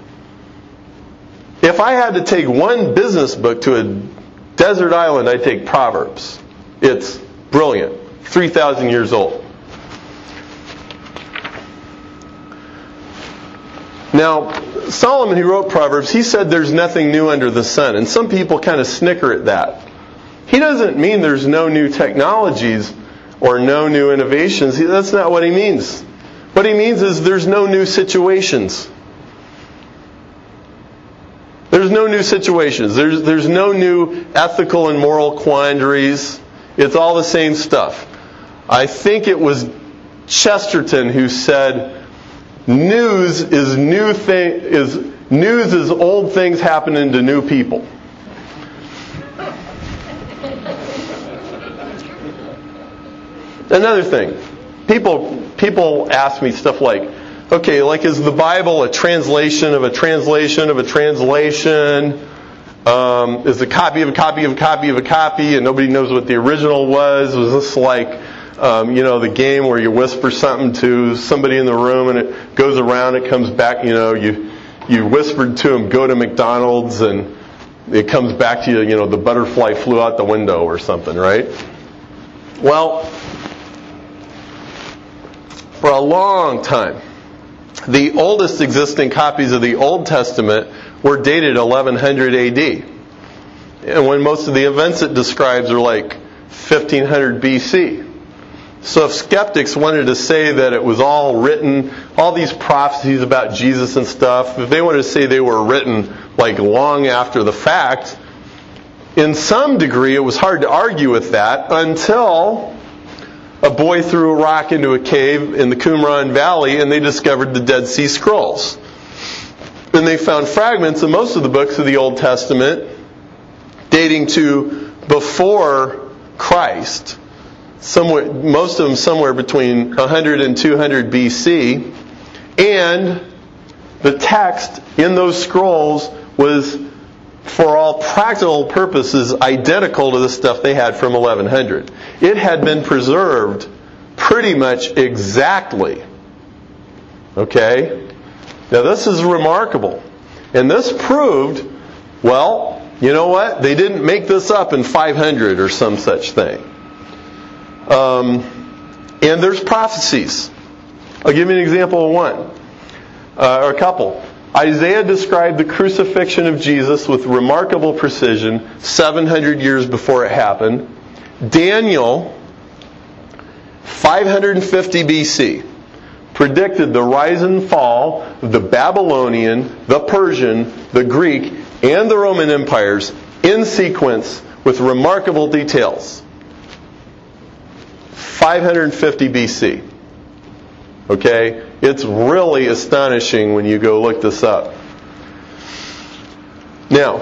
Speaker 2: If I had to take one business book to a desert island, I'd take Proverbs. It's brilliant. 3,000 years old. Now, Solomon, who wrote Proverbs, he said there's nothing new under the sun. And some people kind of snicker at that. He doesn't mean there's no new technologies or no new innovations. That's not what he means. What he means is there's no new situations. There's no new situations. There's no new ethical and moral quandaries. It's all the same stuff. I think it was Chesterton who said, news is old things happening to new people. Another thing, people ask me stuff like, okay, is the Bible a translation of a translation of a translation? Is a copy of a copy of a copy of a copy, and nobody knows what the original was? Was this like, the game where you whisper something to somebody in the room and it goes around, it comes back, you whispered to them, go to McDonald's, and it comes back to you, the butterfly flew out the window or something, right? Well, for a long time, the oldest existing copies of the Old Testament were dated 1100 AD. And when most of the events it describes are like 1500 BC. So if skeptics wanted to say that it was all written, all these prophecies about Jesus and stuff, if they wanted to say they were written long after the fact, in some degree it was hard to argue with that until a boy threw a rock into a cave in the Qumran Valley and they discovered the Dead Sea Scrolls. And they found fragments of most of the books of the Old Testament dating to before Christ. Most of them somewhere between 100 and 200 BC. And the text in those scrolls was for all practical purposes, identical to the stuff they had from 1100. It had been preserved pretty much exactly. Okay? Now this is remarkable. And this proved, well, you know what? They didn't make this up in 500 or some such thing. And there's prophecies. I'll give you an example of one, or a couple. Isaiah described the crucifixion of Jesus with remarkable precision 700 years before it happened. Daniel, 550 BC, predicted the rise and fall of the Babylonian, the Persian, the Greek, and the Roman empires in sequence with remarkable details. 550 BC. Okay? It's really astonishing when you go look this up. Now,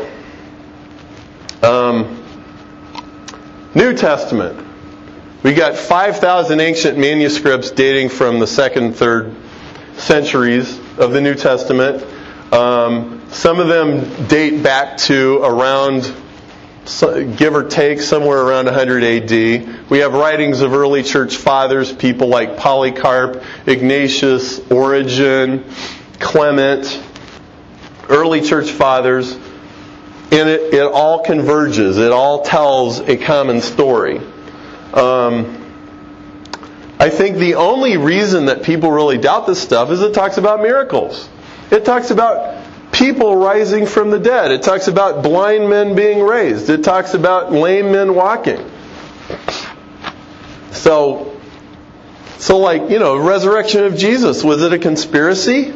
Speaker 2: New Testament. We got 5,000 ancient manuscripts dating from the 2nd, 3rd centuries of the New Testament. Some of them date back to around, give or take, somewhere around 100 AD. We have writings of early church fathers, people like Polycarp, Ignatius, Origen, Clement, early church fathers. And it all converges. It all tells a common story. I think the only reason that people really doubt this stuff is it talks about miracles. It talks about people rising from the dead. It talks about blind men being raised. It talks about lame men walking. So like, resurrection of Jesus, was it a conspiracy?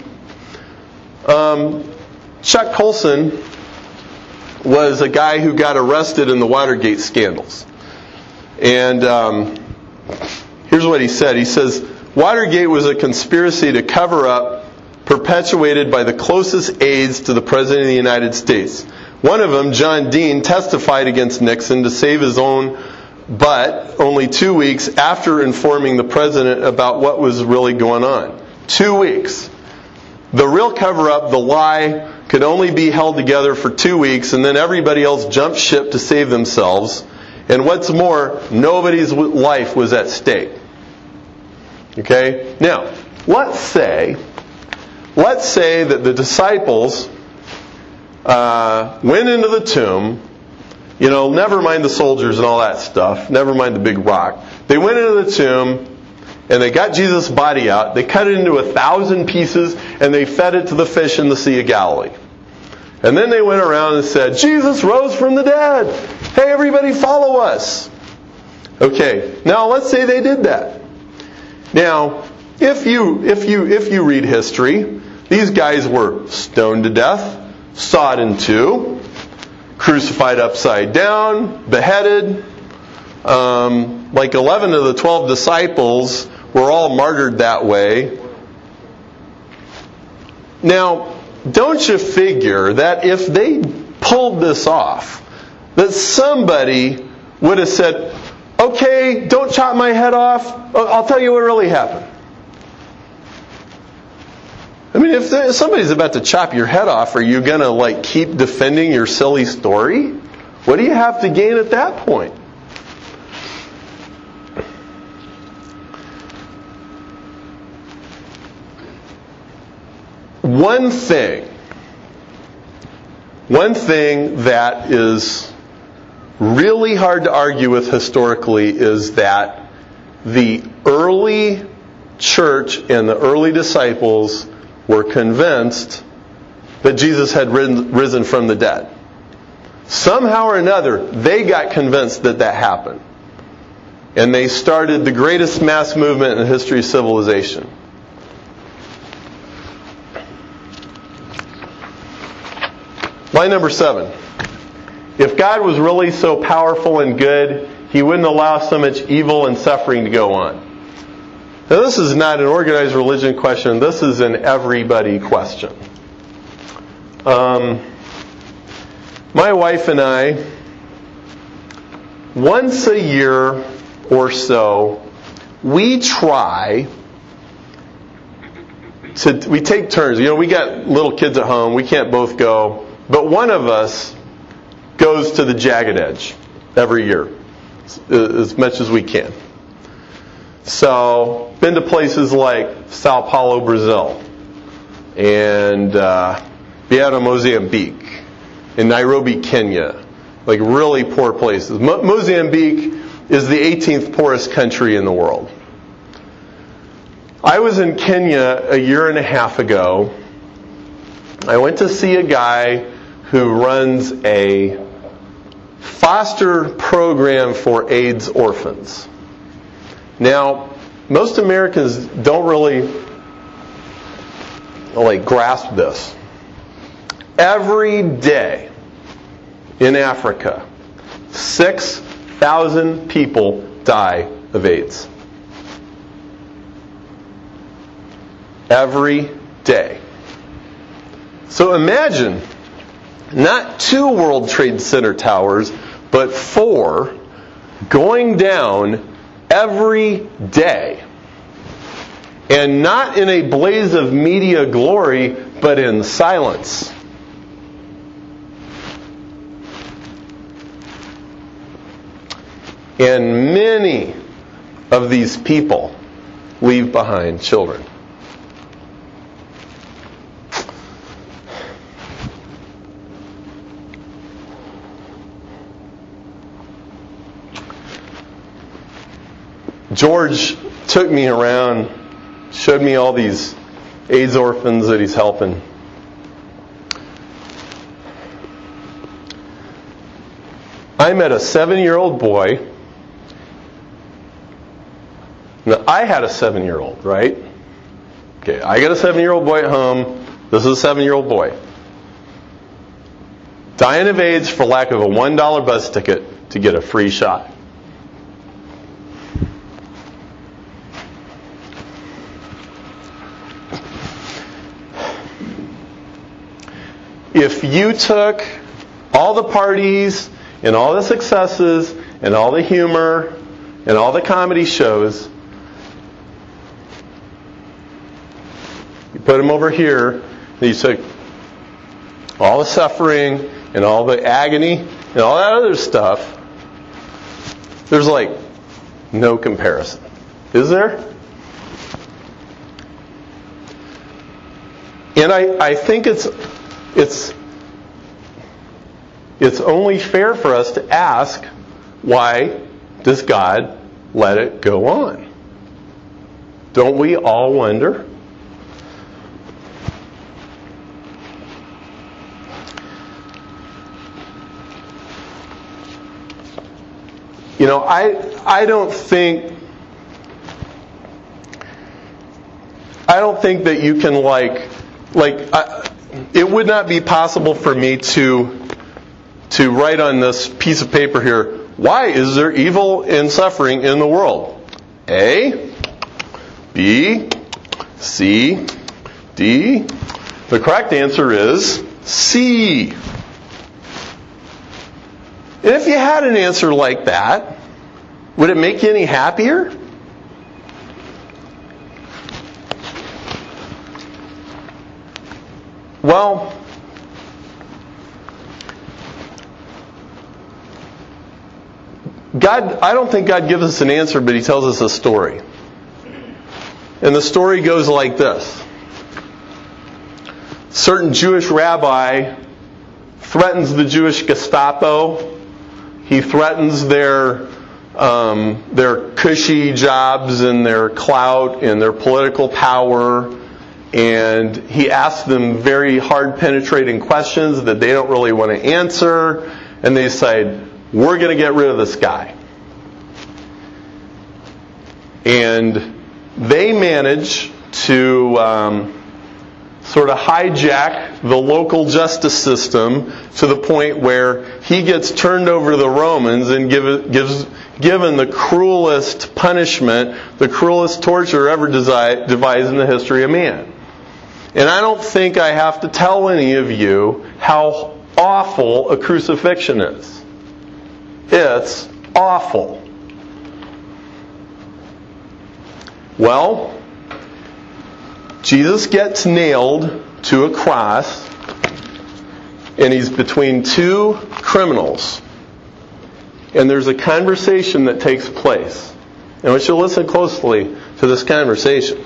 Speaker 2: Chuck Colson was a guy who got arrested in the Watergate scandals. And here's what he said. He says, Watergate was a conspiracy to cover up, perpetuated by the closest aides to the President of the United States. One of them, John Dean, testified against Nixon to save his own butt only 2 weeks after informing the President about what was really going on. 2 weeks. The real cover-up, the lie, could only be held together for 2 weeks, and then everybody else jumped ship to save themselves. And what's more, nobody's life was at stake. Okay? Now, let's say that the disciples went into the tomb, never mind the soldiers and all that stuff, never mind the big rock. They went into the tomb, and they got Jesus' body out, they cut it into 1,000 pieces, and they fed it to the fish in the Sea of Galilee. And then they went around and said, Jesus rose from the dead. Hey, everybody, follow us. Okay, now let's say they did that. Now, if you read history, these guys were stoned to death, sawed in two, crucified upside down, beheaded. Like 11 of the 12 disciples were all martyred that way. Now, don't you figure that if they pulled this off, that somebody would have said, okay, don't chop my head off, I'll tell you what really happened. I mean, if somebody's about to chop your head off, are you going to keep defending your silly story? What do you have to gain at that point? One thing that is really hard to argue with historically is that the early church and the early disciples were convinced that Jesus had risen from the dead. Somehow or another, they got convinced that happened. And they started the greatest mass movement in the history of civilization. Line number 7. If God was really so powerful and good, He wouldn't allow so much evil and suffering to go on. Now, this is not an organized religion question. This is an everybody question. My wife and I, once a year or so, we take turns. We got little kids at home. We can't both go. But one of us goes to the Jagged Edge every year, as much as we can. So, been to places like Sao Paulo, Brazil, and Beira, Mozambique, and Nairobi, Kenya, like really poor places. Mozambique is the 18th poorest country in the world. I was in Kenya a year and a half ago. I went to see a guy who runs a foster program for AIDS orphans. Now, most Americans don't really grasp this. Every day in Africa, 6,000 people die of AIDS. Every day. So imagine, not 2 World Trade Center towers, but 4 going down every day. And not in a blaze of media glory, but in silence. And many of these people leave behind children. George took me around, showed me all these AIDS orphans that he's helping. I met a 7-year-old boy. Now, I had a 7-year-old, right? Okay, I got a 7-year-old boy at home. This is a 7-year-old boy. Dying of AIDS for lack of a $1 bus ticket to get a free shot. If you took all the parties and all the successes and all the humor and all the comedy shows, you put them over here, and you took all the suffering and all the agony and all that other stuff, there's no comparison. Is there? And I think it's only fair for us to ask, why does God let it go on? Don't we all wonder? You know, I don't think that you can it would not be possible for me to write on this piece of paper here, why is there evil and suffering in the world? A, B, C, D. The correct answer is C. And if you had an answer like that, would it make you any happier? Well, I don't think God gives us an answer, but He tells us a story. And the story goes like this. A certain Jewish rabbi threatens the Jewish Gestapo. He threatens their cushy jobs and their clout and their political power. And he asks them very hard penetrating questions that they don't really want to answer. And they decide, we're going to get rid of this guy. And they manage to sort of hijack the local justice system to the point where he gets turned over to the Romans and given the cruelest punishment, the cruelest torture ever devised in the history of man. And I don't think I have to tell any of you how awful a crucifixion is. It's awful. Well, Jesus gets nailed to a cross, and he's between two criminals. And there's a conversation that takes place. And I want you to listen closely to this conversation.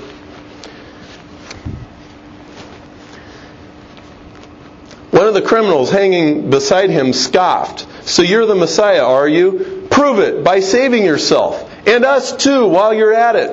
Speaker 2: One of the criminals hanging beside him scoffed, "So you're the Messiah, are you? Prove it by saving yourself, and us too, while you're at it."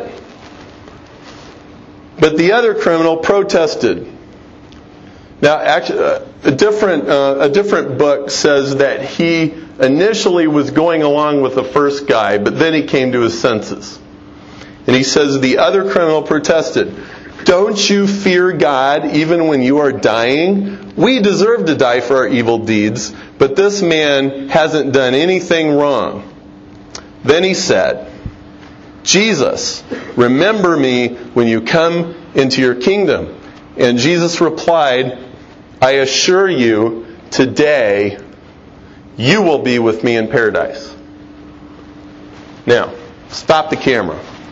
Speaker 2: But the other criminal protested. Now, actually, a different book says that he initially was going along with the first guy, but then he came to his senses. And he says the other criminal protested, "Don't you fear God even when you are dying? We deserve to die for our evil deeds, but this man hasn't done anything wrong." Then he said, "Jesus, remember me when you come into your kingdom." And Jesus replied, "I assure you, today you will be with me in paradise." Now, stop the camera.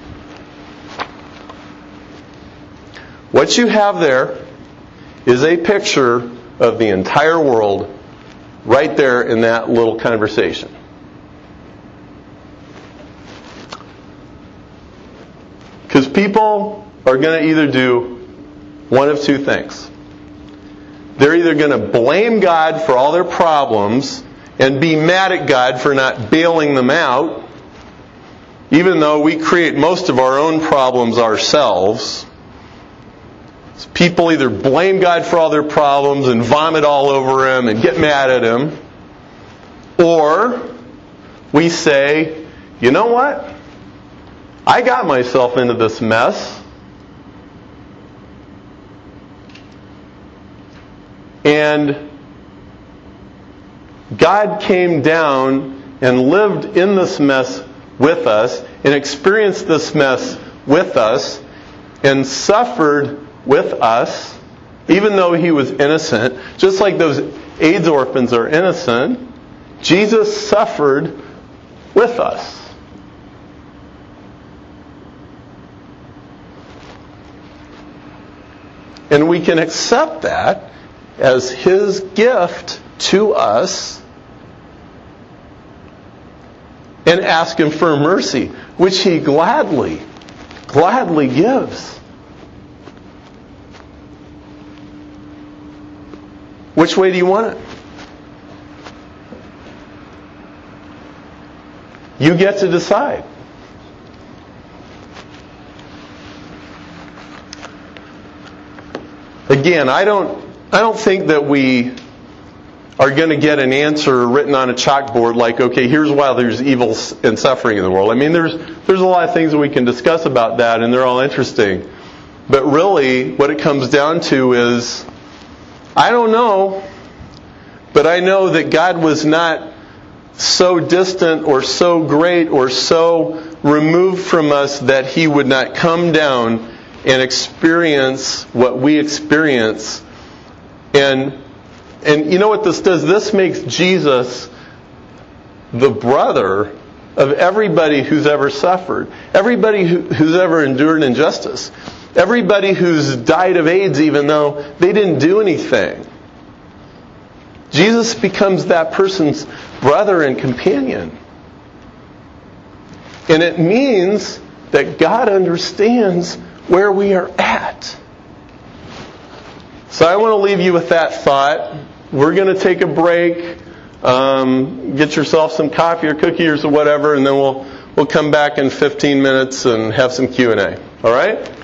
Speaker 2: What you have there is a picture of the entire world right there in that little conversation. Because people are going to either do one of two things. They're either going to blame God for all their problems and be mad at God for not bailing them out, even though we create most of our own problems ourselves. So people either blame God for all their problems and vomit all over Him and get mad at Him, or we say, "You know what? I got myself into this mess. And God came down and lived in this mess with us and experienced this mess with us and suffered with us, even though He was innocent. Just like those AIDS orphans are innocent, Jesus suffered with us. And we can accept that as His gift to us and ask Him for mercy, which He gladly gives. Which way do you want it? You get to decide. Again, I don't think that we are going to get an answer written on a chalkboard like, okay, here's why there's evil and suffering in the world. I mean, there's a lot of things that we can discuss about that, and they're all interesting. But really, what it comes down to is, I don't know, but I know that God was not so distant or so great or so removed from us that He would not come down and experience what we experience. And you know what this does? This makes Jesus the brother of everybody who's ever suffered. Everybody who's ever endured injustice. Everybody who's died of AIDS even though they didn't do anything. Jesus becomes that person's brother and companion. And it means that God understands where we are at. So I want to leave you with that thought. We're going to take a break, get yourself some coffee or cookies or whatever, and then we'll come back in 15 minutes and have some Q&A. All right?